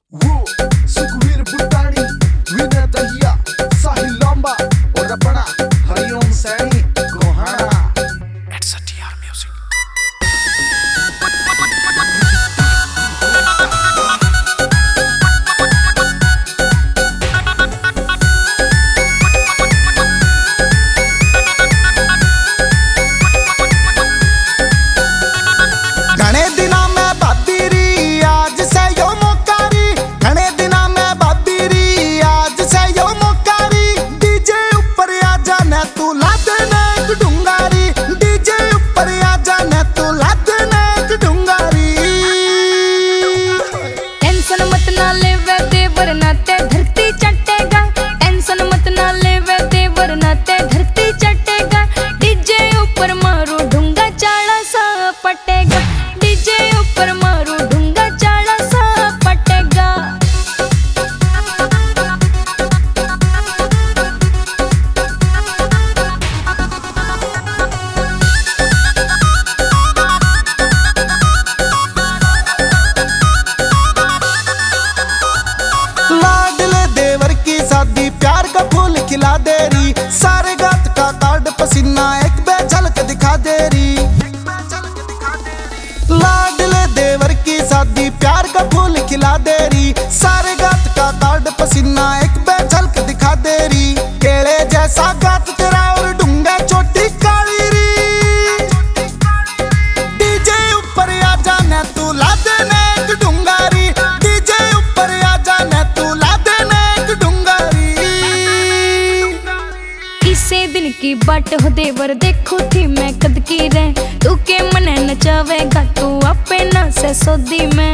Woo, Sukhvir Bhuttani, Vinay Dahiya, Sahil Lamba, और अपना Hariom Saini Gohana. It's a TR music. घने दिना में बाबीरी आज से यो मोकारी, घने दिना में बाबीरी आज से यो मोकारी। डीजे ऊपर आ जाने तू ला देने एक डुंगारी, डीजे ऊपर आ जाने तू ला देने एक डुंगारी। टेंशन मत ना ले वे दे वरना ते धरती चटेगा, टेंशन मत ना ले वे दे वरना ते धरती चटेगा। डीजे ऊपर मारो ढूंगा चाड़ा सा पटेगा, डीजे ऊपर मारो ढूंगा चाड़ा सा पटेगा। लाडले देवर की शादी प्यार का फूल खिला दे रही, सारे गात का कार्ड पसीना एक बे झलक दिखा दे रही। लाडले देवर की शादी प्यार का फूल खिला दे रही, सारे गात का कार्ड पसीना एक बे झलक दिखा दे रही। केले जैसा गात तेरा और डूंगा चोटी काली री, डीजे ऊपर आ जाने तू ला देने एक डूंगारी, डीजे ऊपर आ जाने तू ला देने एक डूंगारी। इसे दिन की बाट हो देवर देखो थी मैं कद की रे, तू के मने नचावेगा तू अपे ना से सोदी में।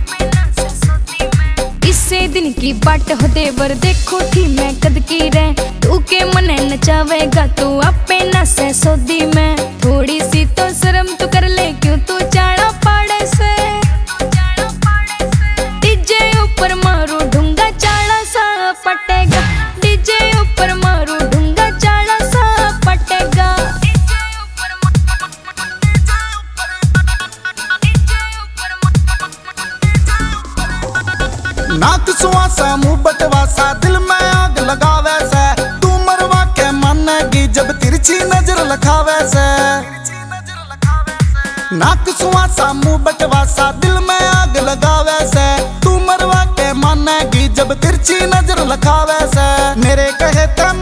इसे दिन की बाट हो देवर देखो थी मैं कद की रे, तू के मने नचावेगा तू अपे ना से सोदी में। थोड़ी सी तो शर्म तू कर ले क्यों तू चाड़ा पाड़े से, डीजे ऊपर मारो ढूंगा चाड़ा सा पटेगा, डीजे ऊपर मारो ढूंगा चाड़ा सा पटेगा। नाक सुहासा मुंह बटवासा दिल में आग लगावे से, तू मरवा के मानेगी जब तिरछी नजर लखावे से। नाक सुहासा मुंह बटवासा दिल में आग लगावे से, तू मरवा के मानेगी जब तिरछी नजर लखावे से। मेरे कहे ते